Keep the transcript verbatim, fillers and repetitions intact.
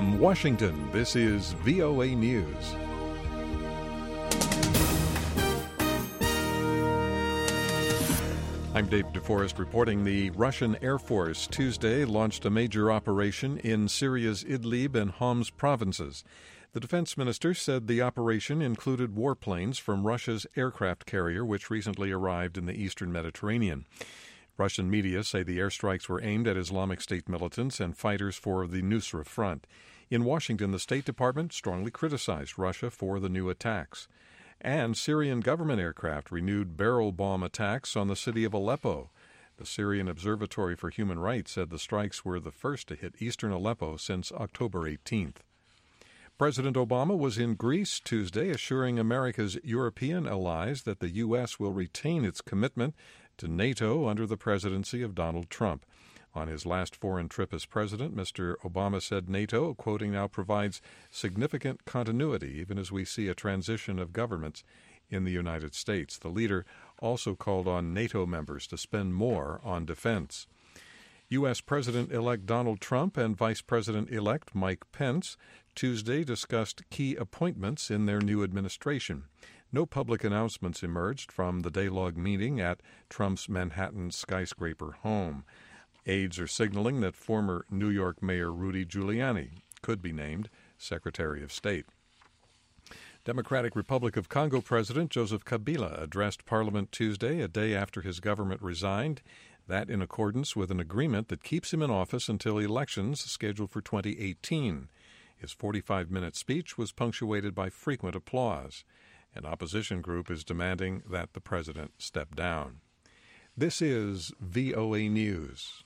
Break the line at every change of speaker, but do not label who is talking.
From Washington, this is V O A News. I'm Dave DeForest reporting. The Russian Air Force Tuesday launched a major operation in Syria's Idlib and Homs provinces. The defense minister said the operation included warplanes from Russia's aircraft carrier, which recently arrived in the eastern Mediterranean. Russian media say the airstrikes were aimed at Islamic State militants and fighters for the Nusra Front. In Washington, the State Department strongly criticized Russia for the new attacks. And Syrian government aircraft renewed barrel bomb attacks on the city of Aleppo. The Syrian Observatory for Human Rights said the strikes were the first to hit eastern Aleppo since October eighteenth. President Obama was in Greece Tuesday, assuring America's European allies that the U S will retain its commitment to NATO under the presidency of Donald Trump. On his last foreign trip as president, Mister Obama said NATO, quoting now, provides significant continuity even as we see a transition of governments in the United States. The leader also called on NATO members to spend more on defense. U S. President-elect Donald Trump and Vice President-elect Mike Pence Tuesday discussed key appointments in their new administration. No public announcements emerged from the day-long meeting at Trump's Manhattan skyscraper home. Aides are signaling that former New York Mayor Rudy Giuliani could be named Secretary of State. Democratic Republic of Congo President Joseph Kabila addressed Parliament Tuesday, a day after his government resigned, that in accordance with an agreement that keeps him in office until elections scheduled for twenty eighteen. His forty-five minute speech was punctuated by frequent applause. An opposition group is demanding that the president step down. This is V O A News.